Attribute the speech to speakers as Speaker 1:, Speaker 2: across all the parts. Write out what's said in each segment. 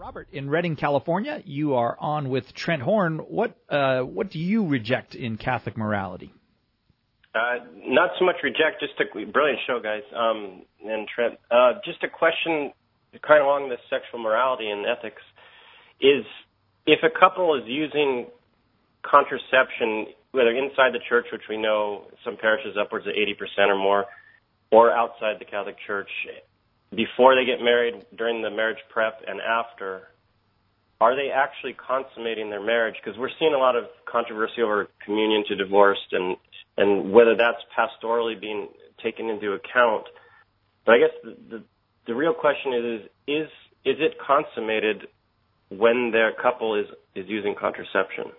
Speaker 1: Robert, in Redding, California, you are on with Trent Horn. What do you reject in Catholic morality?
Speaker 2: Not so much reject, just a brilliant show, guys. And Trent, just a question kind of along the sexual morality and ethics is if a couple is using contraception, whether inside the church, which we know some parishes upwards of 80% or more, or outside the Catholic Church, before they get married, during the marriage prep, and after, are they actually consummating their marriage? Because we're seeing a lot of controversy over communion to divorced and whether that's pastorally being taken into account. But I guess the real question is it consummated when their couple is using contraception?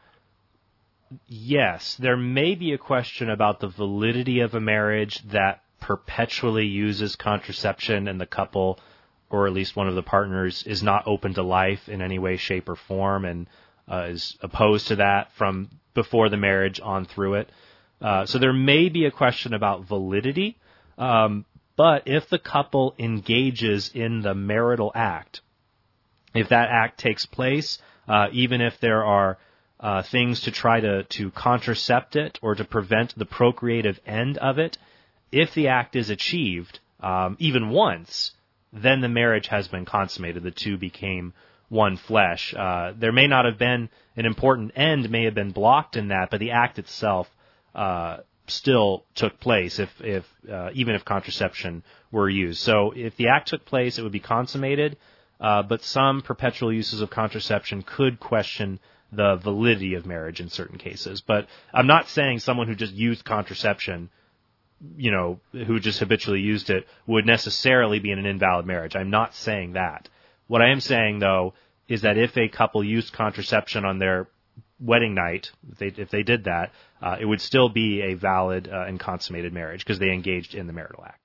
Speaker 3: Yes, there may be a question about the validity of a marriage that perpetually uses contraception and the couple, or at least one of the partners, is not open to life in any way, shape, or form and is opposed to that from before the marriage on through it. So there may be a question about validity, but if the couple engages in the marital act, if that act takes place, even if there are things to try to contracept it or to prevent the procreative end of it, if the act is achieved, even once, then the marriage has been consummated. The two became one flesh. There may not have been an important end, may have been blocked in that, but the act itself still took place if even if contraception were used. So if the act took place, it would be consummated, but some perpetual uses of contraception could question the validity of marriage in certain cases. But I'm not saying someone who just used contraception, who just habitually used it, would necessarily be in an invalid marriage. I'm not saying that. What I am saying, though, is that if a couple used contraception on their wedding night, if they did that, it would still be a valid and consummated marriage because they engaged in the marital act.